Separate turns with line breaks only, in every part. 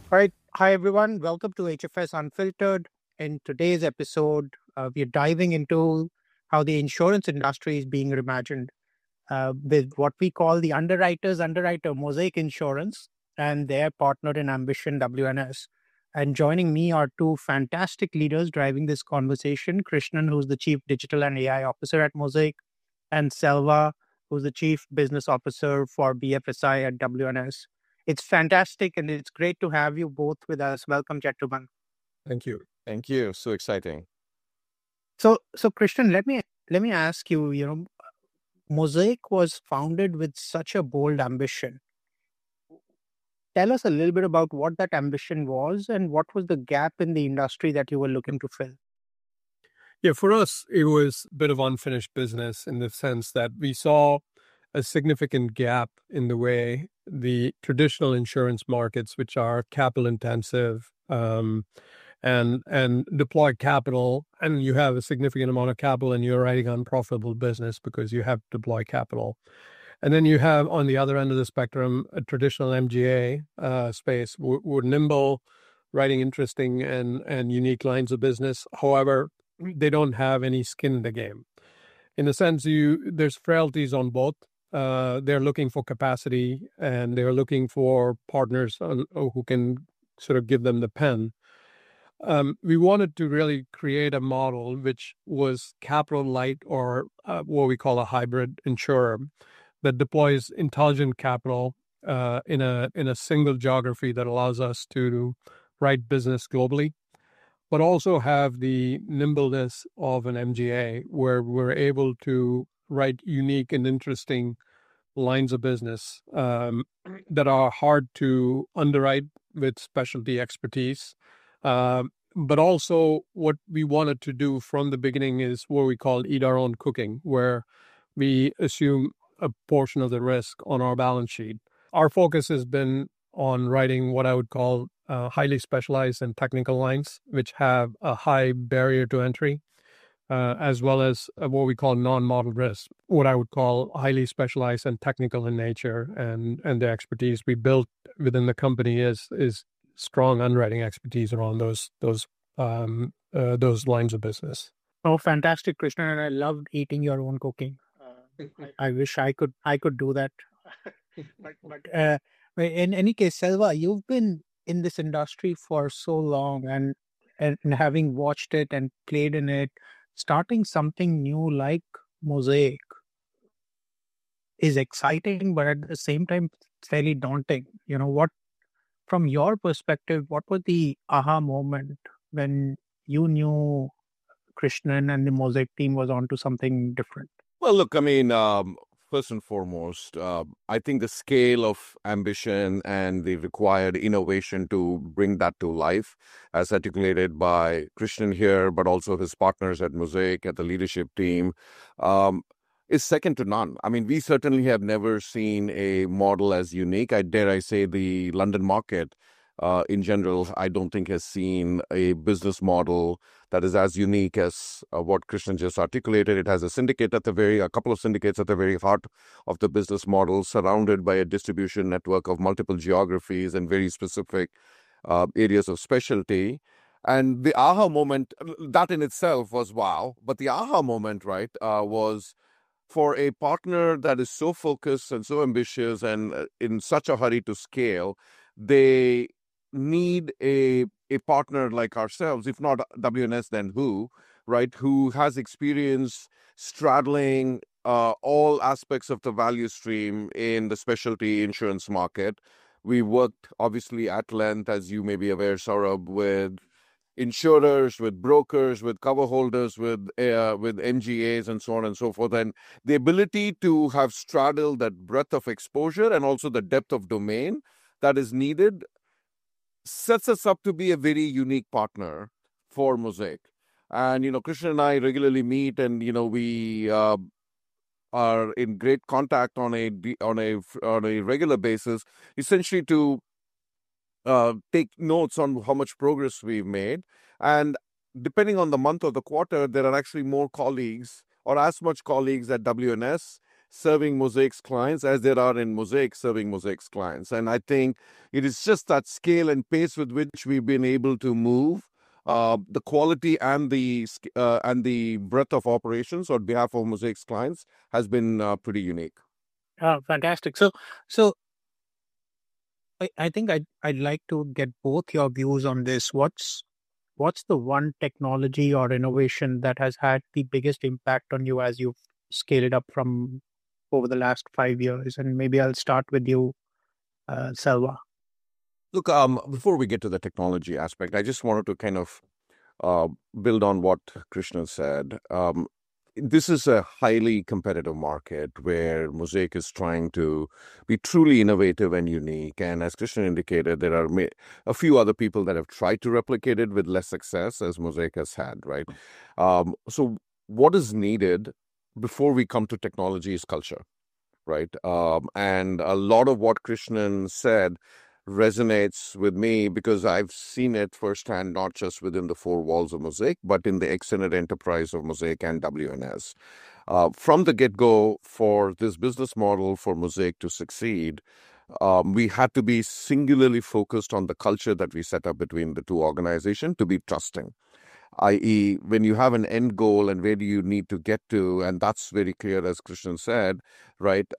All right. Hi, everyone. Welcome to HFS Unfiltered. In today's episode, we're diving into how the insurance industry is being reimagined with what we call the underwriter, Mosaic Insurance, and their partner in ambition, WNS. And joining me are two fantastic leaders driving this conversation: Krishnan, who's the Chief Digital and AI Officer at Mosaic, and Selva, who's the Chief Business Officer for BFSI at WNS. It's fantastic and it's great to have you both with us. Welcome, gentlemen.
Thank you.
Thank you. So exciting.
So Christian, let me ask you. Mosaic was founded with such a bold ambition. Tell us a little bit about what that ambition was and what was the gap in the industry that you were looking to fill.
Yeah, for us, it was a bit of unfinished business in the sense that we saw a significant gap in the way the traditional insurance markets, which are capital intensive, and deploy capital, and you have a significant amount of capital, and you're writing unprofitable business because you have to deploy capital. And then you have on the other end of the spectrum a traditional MGA space. We're nimble, writing interesting and unique lines of business. However, they don't have any skin in the game. In a sense, there's frailties on both. They're looking for capacity and they're looking for partners who can sort of give them the pen. We wanted to really create a model which was capital light, or what we call a hybrid insurer, that deploys intelligent capital in a single geography that allows us to write business globally, but also have the nimbleness of an MGA where we're able to write unique and interesting lines of business that are hard to underwrite with specialty expertise. But also what we wanted to do from the beginning is what we call eat our own cooking, where we assume a portion of the risk on our balance sheet. Our focus has been on writing what I would call highly specialized and technical lines, which have a high barrier to entry, as well as what we call non-model risk, what I would call highly specialized and technical in nature, and the expertise we built within the company is strong underwriting expertise around those lines of business.
Oh, fantastic, Krishna, and I loved eating your own cooking. I wish I could do that. but in any case, Selva, you've been in this industry for so long, and having watched it and played in it, starting something new like Mosaic is exciting, but at the same time fairly daunting. What, from your perspective, what was the aha moment when you knew Krishnan and the Mosaic team was onto something different?
Well, look, I mean, first and foremost, I think the scale of ambition and the required innovation to bring that to life, as articulated by Christian here, but also his partners at Mosaic, at the leadership team, is second to none. I mean, we certainly have never seen a model as unique. Dare I say the London market in general, I don't think has seen a business model that is as unique as what Christian just articulated. It has a couple of syndicates at the very heart of the business model, surrounded by a distribution network of multiple geographies and very specific areas of specialty. And the aha moment, that in itself was wow. But the aha moment, right, was for a partner that is so focused and so ambitious and in such a hurry to scale, they need a partner like ourselves, if not WNS, then who, right, who has experience straddling all aspects of the value stream in the specialty insurance market. We worked obviously at length, as you may be aware, Saurabh, with insurers, with brokers, with cover holders, with MGAs, and so on and so forth. And the ability to have straddled that breadth of exposure and also the depth of domain that is needed sets us up to be a very unique partner for Mosaic. And, Krishna and I regularly meet, and, we are in great contact on a regular basis, essentially to take notes on how much progress we've made. And depending on the month or the quarter, there are actually more colleagues or as much colleagues at WNS serving Mosaic's clients as there are in Mosaic serving Mosaic's clients. And I think it is just that scale and pace with which we've been able to move the quality and the breadth of operations on behalf of Mosaic's clients has been pretty unique.
Fantastic. So I think I'd like to get both your views on this. What's the one technology or innovation that has had the biggest impact on you as you've scaled it up from over the last 5 years? And maybe I'll start with you, Selva.
Look, before we get to the technology aspect, I just wanted to kind of build on what Krishna said. This is a highly competitive market where Mosaic is trying to be truly innovative and unique. And as Krishna indicated, there are a few other people that have tried to replicate it with less success as Mosaic has had, right? So what is needed before we come to technology is culture, right? And a lot of what Krishnan said resonates with me because I've seen it firsthand, not just within the four walls of Mosaic, but in the extended enterprise of Mosaic and WNS. From the get-go, for this business model for Mosaic to succeed, we had to be singularly focused on the culture that we set up between the two organizations to be trusting, i.e., when you have an end goal and where do you need to get to, and that's very clear, as Krishnan said, right?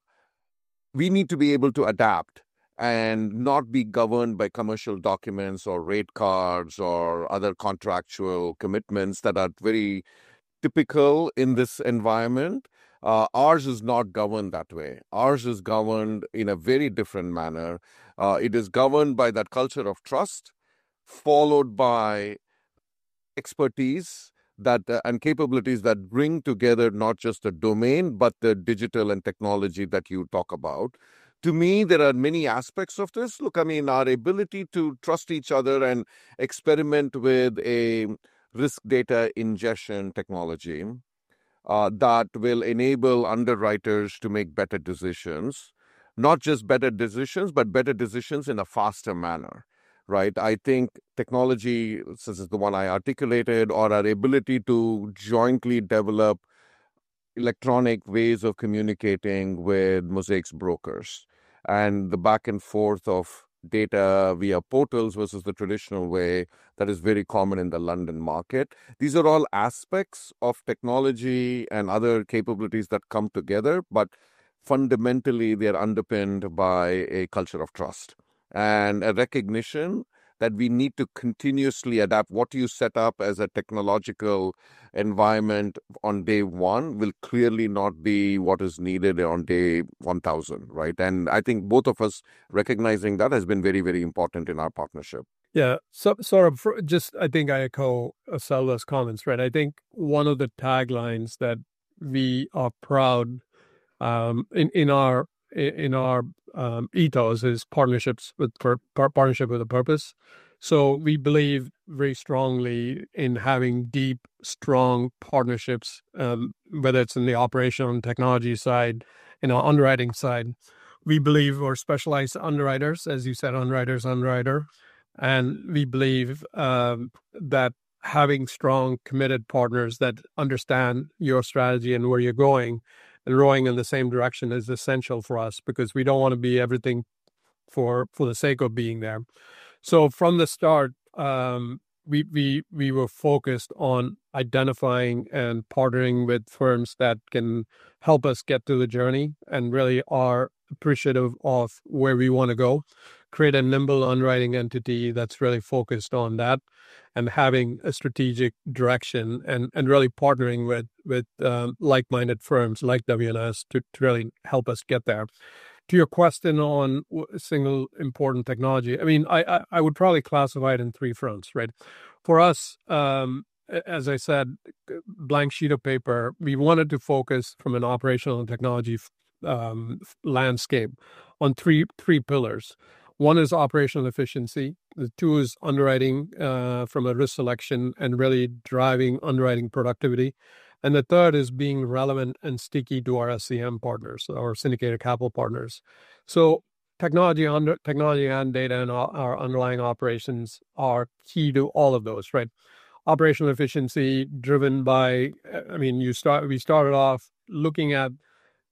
We need to be able to adapt and not be governed by commercial documents or rate cards or other contractual commitments that are very typical in this environment. Ours is not governed that way. Ours is governed in a very different manner. It is governed by that culture of trust, followed by expertise that and capabilities that bring together not just the domain, but the digital and technology that you talk about. To me, there are many aspects of this. Look, I mean, our ability to trust each other and experiment with a risk data ingestion technology that will enable underwriters to make better decisions, not just better decisions, but better decisions in a faster manner, right? I think technology, such as the one I articulated, or our ability to jointly develop electronic ways of communicating with Mosaic's brokers and the back and forth of data via portals versus the traditional way that is very common in the London market. These are all aspects of technology and other capabilities that come together, but fundamentally they're underpinned by a culture of trust and a recognition that we need to continuously adapt. What you set up as a technological environment on day one will clearly not be what is needed on day 1000, right? And I think both of us recognizing that has been very, very important in our partnership.
Yeah, so sort of just, I think I echo Selva's comments, right? I think one of the taglines that we are proud in our ethos is partnership with a purpose. So we believe very strongly in having deep, strong partnerships, whether it's in the operational and technology side, in our underwriting side. We believe we're specialized underwriters, as you said, underwriter. And we believe that having strong, committed partners that understand your strategy and where you're going and rowing in the same direction is essential for us, because we don't want to be everything for the sake of being there. So from the start, we were focused on identifying and partnering with firms that can help us get through the journey and really are appreciative of where we want to go, create a nimble underwriting entity that's really focused on that, and having a strategic direction and really partnering with like-minded firms like WNS to really help us get there. To your question on single important technology, I mean, I would probably classify it in three fronts, right? For us, as I said, blank sheet of paper, we wanted to focus from an operational and technology landscape on three pillars. One is operational efficiency. The two is underwriting from a risk selection and really driving underwriting productivity. And the third is being relevant and sticky to our SCM partners, our syndicated capital partners. So technology and data and our underlying operations are key to all of those, right? Operational efficiency driven by, I mean, we started off looking at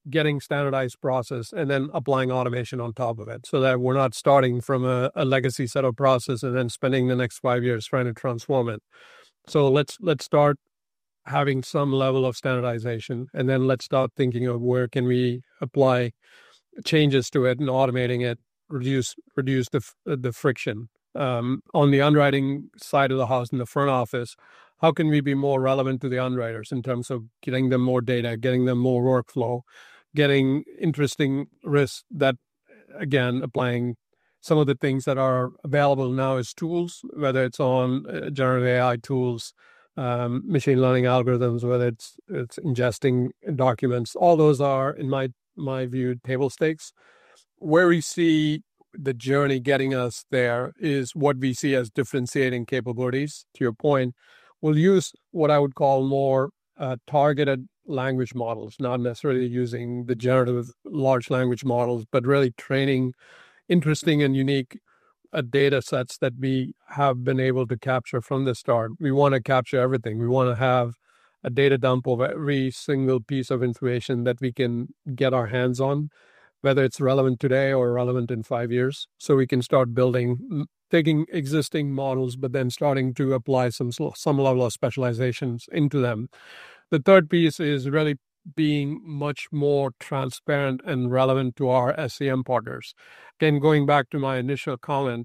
getting standardized process and then applying automation on top of it, so that we're not starting from a legacy set of process and then spending the next 5 years trying to transform it. So let's start having some level of standardization, and then let's start thinking of where can we apply changes to it and automating it, reduce the friction. On the underwriting side of the house in the front office, how can we be more relevant to the underwriters in terms of getting them more data, getting them more workflow, getting interesting risks that, again, applying some of the things that are available now as tools, whether it's on generative AI tools, machine learning algorithms, whether it's ingesting documents. All those are, in my view, table stakes. Where we see the journey getting us there is what we see as differentiating capabilities. To your point, we'll use what I would call more targeted language models, not necessarily using the generative large language models, but really training interesting and unique data sets that we have been able to capture from the start. We want to capture everything. We want to have a data dump of every single piece of information that we can get our hands on, whether it's relevant today or relevant in 5 years. So we can start building, taking existing models, but then starting to apply some level of specializations into them. The third piece is really being much more transparent and relevant to our SCM partners. Again, going back to my initial comment,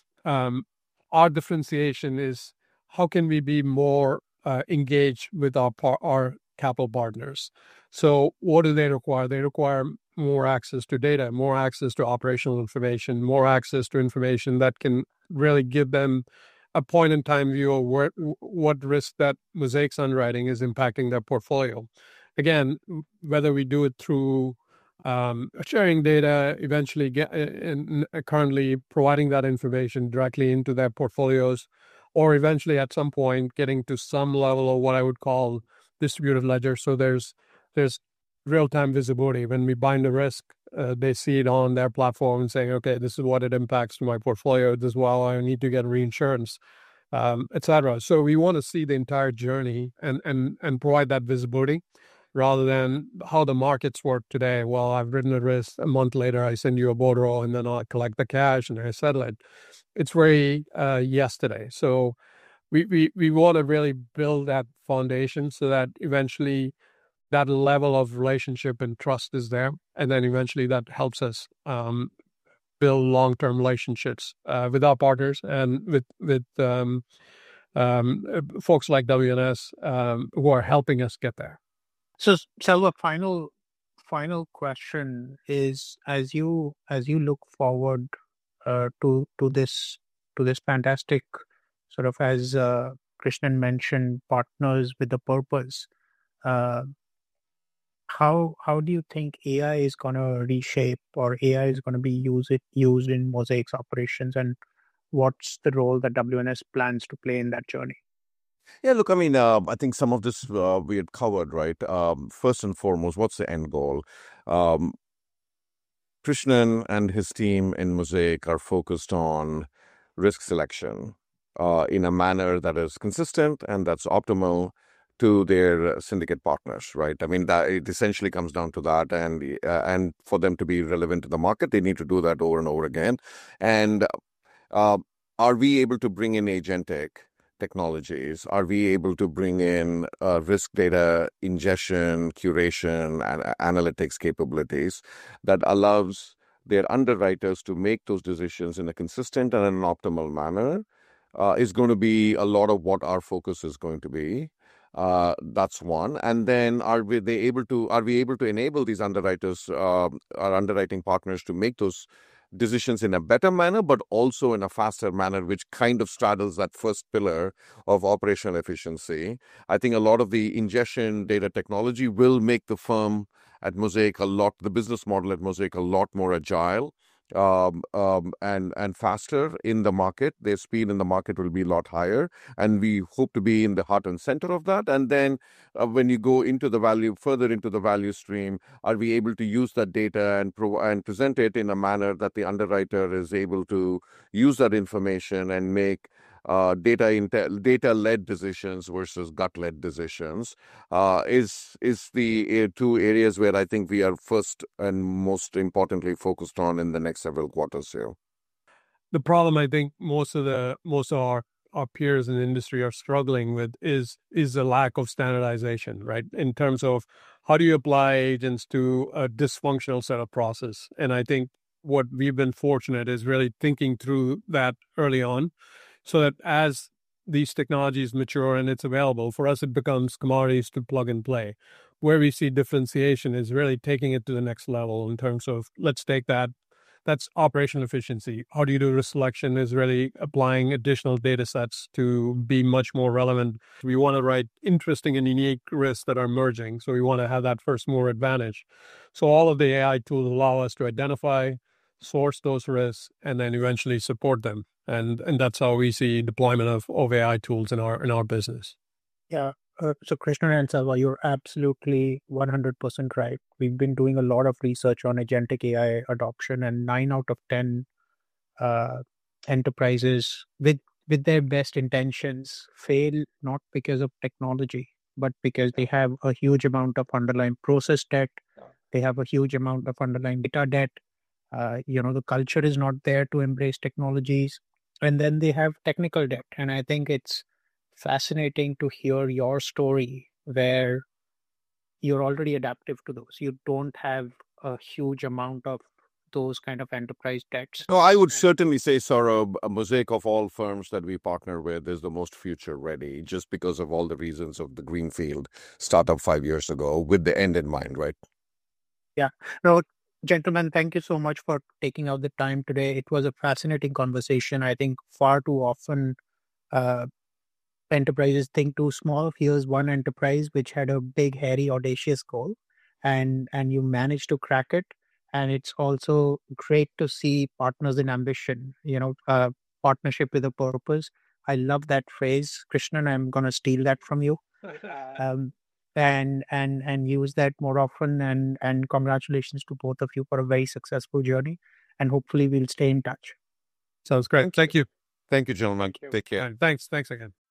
our differentiation is how can we be more engaged with our capital partners. So what do they require? They require more access to data, more access to operational information, more access to information that can really give them a point-in-time view of what risk that Mosaic's underwriting is impacting their portfolio. Again, whether we do it through sharing data, eventually currently providing that information directly into their portfolios, or eventually at some point getting to some level of what I would call distributed ledger. So there's real-time visibility. When we bind a risk, they see it on their platform and saying, okay, this is what it impacts to my portfolio. This is why I need to get reinsurance, etc. So we want to see the entire journey and provide that visibility rather than how the markets work today. Well, I've written a risk, a month later, I send you a bordereau and then I collect the cash and I settle it. It's very yesterday. So we want to really build that foundation so that eventually that level of relationship and trust is there. And then eventually that helps us build long-term relationships with our partners and with folks like WNS who are helping us get there.
So, Selva, final question is: as you look forward to this fantastic sort of, as Krishnan mentioned, partners with a purpose. How do you think AI is going to reshape, or AI is going to be used in Mosaic's operations, and what's the role that WNS plans to play in that journey?
Yeah, look, I mean, I think some of this we had covered, right? First and foremost, what's the end goal? Krishnan and his team in Mosaic are focused on risk selection in a manner that is consistent and that's optimal to their syndicate partners, right? I mean, that it essentially comes down to that, and for them to be relevant to the market, they need to do that over and over again. And are we able to bring in agentic technologies? Are we able to bring in risk data ingestion, curation, and analytics capabilities that allows their underwriters to make those decisions in a consistent and an optimal manner? Is going to be a lot of what our focus is going to be. That's one. And then are we able to enable these underwriters, our underwriting partners, to make those decisions in a better manner, but also in a faster manner, which kind of straddles that first pillar of operational efficiency. I think a lot of the ingestion data technology will make the firm at Mosaic the business model at Mosaic a lot more agile and faster in the market. Their speed in the market will be a lot higher, and we hope to be in the heart and center of that. And then when you go into further into the value stream, are we able to use that data and present it in a manner that the underwriter is able to use that information and make data-led decisions versus gut-led decisions is the two areas where I think we are first and most importantly focused on in the next several quarters here.
The problem I think most of our peers in the industry are struggling with is a lack of standardization, right? In terms of how do you apply agents to a dysfunctional set of process? And I think what we've been fortunate is really thinking through that early on, so that as these technologies mature and it's available, for us it becomes commodities to plug and play. Where we see differentiation is really taking it to the next level in terms of, let's take that's operational efficiency. How do you do risk selection is really applying additional data sets to be much more relevant. We want to write interesting and unique risks that are emerging. So we want to have that first mover advantage. So all of the AI tools allow us to identify, source those risks, and then eventually support them. And that's how we see deployment of AI tools in our business.
Yeah. So Krishnan and Selva, you're absolutely 100% right. We've been doing a lot of research on agentic AI adoption, and 9 out of 10 enterprises with their best intentions fail not because of technology, but because they have a huge amount of underlying process debt. They have a huge amount of underlying data debt. The culture is not there to embrace technologies, and then they have technical debt. And I think it's fascinating to hear your story where you're already adaptive to those. You don't have a huge amount of those kind of enterprise debts.
No, I would certainly say, Saurabh, a Mosaic of all firms that we partner with is the most future ready, just because of all the reasons of the greenfield startup 5 years ago with the end in mind, right?
Yeah. No, gentlemen, thank you so much for taking out the time today. It was a fascinating conversation. I think far too often enterprises think too small. Here's one enterprise which had a big, hairy, audacious goal, and you managed to crack it. And it's also great to see partners in ambition, partnership with a purpose. I love that phrase, Krishnan. I'm going to steal that from you. And use that more often. And congratulations to both of you for a very successful journey. And hopefully we'll stay in touch.
Sounds great. Thank you.
Thank you, gentlemen. Take care.
Thanks again.